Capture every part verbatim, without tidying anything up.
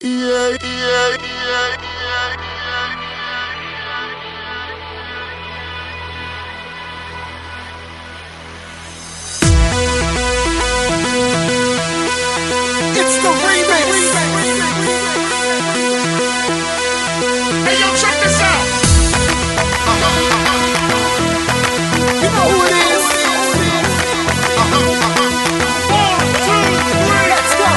Yeah, yeah, yeah, yeah. It's the remix. Hey, yo, check this out. Uh-huh, uh-huh. You know who it is? Uh-huh, uh-huh. One, two, three. Let's go.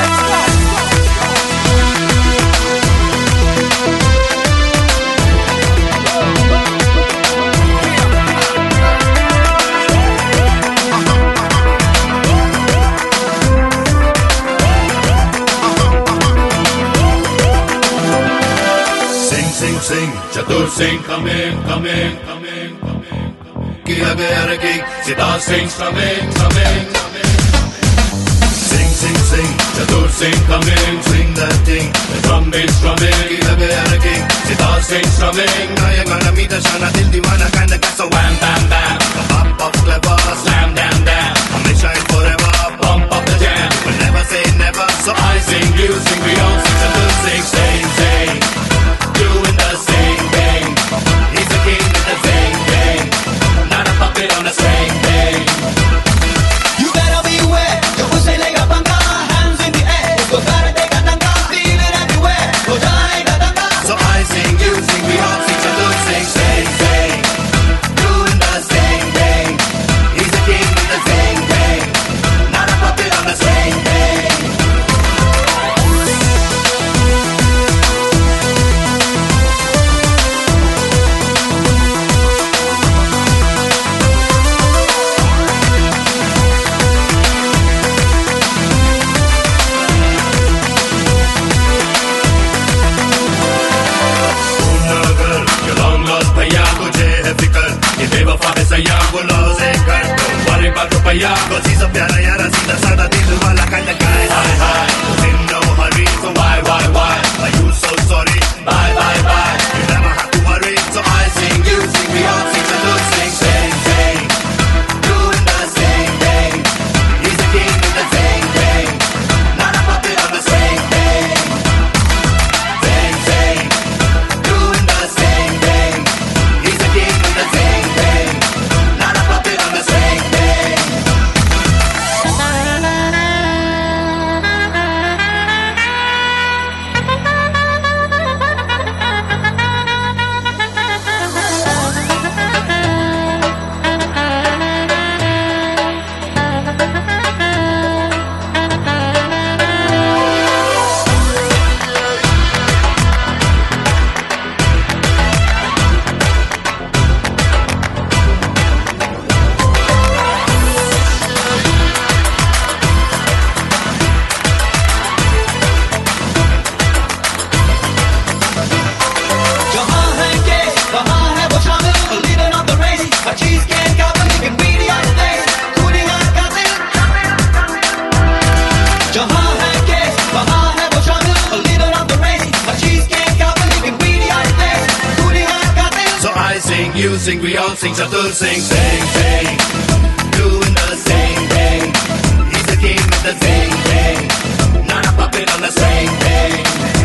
Sing, sing, Chatur Singh, come in, come in, come in, come in, come in. Kiya gaya ranking, Sitar Singh, come in, come in, come in. Sing, sing, sing, Chatur Singh, come in, swing that thing. The drum bass drumming, kiya gaya ranking, Sitar Singh, strumming. Gaya gana meeta shana, dil diwana kinda got so wham bam bam. Pop up clever, slam down down. I'ma shine forever, pump up the jam. We'll never say never, so I sing, you sing, we all sing, Chatur Singh, sing, sing. Doing the same thing. He's the king with the same thing. Not a puppet on a string thing. You better beware. Yo ushe lega panga, hands in the air. Go kare dega danga, feel it everywhere. Go jayega danga. So I sing, you sing, we all sing, Chatur sing, sing, sing. Doing the same thing. He's the king with the same thing. Not a puppet on a string thing. भैया तुझे है फिकर ये बेवफा है सैया वो लौजे कर वाले बात रुपया बसी सब प्यारा यारा सीधा साधा दिल वाला kind of guy hi hi in no hurry so why why why are you so sorry bye bye bye you never have to worry so I sing you sing we all sing Chatur sing sing sing doing the same thing he's the king with the same thing not a puppet on the same thing sing sing doing the same thing. He's the king with the same thing. Not a puppet on the same thing. जहाँ है के वहाँ है वो शामिल. A leader of the race, a cheesecake gobble, you can beat the ice place. Cooling out gobble. जहाँ है के वहाँ है वो शामिल. A leader of the race, a cheesecake gobble, you can beat the ice place. Cooling out gobble. So I sing, you sing, we all sing, Chatur sing, sing, sing. Doing the same thing. He's the king with the same thing. Not a puppet on the same thing.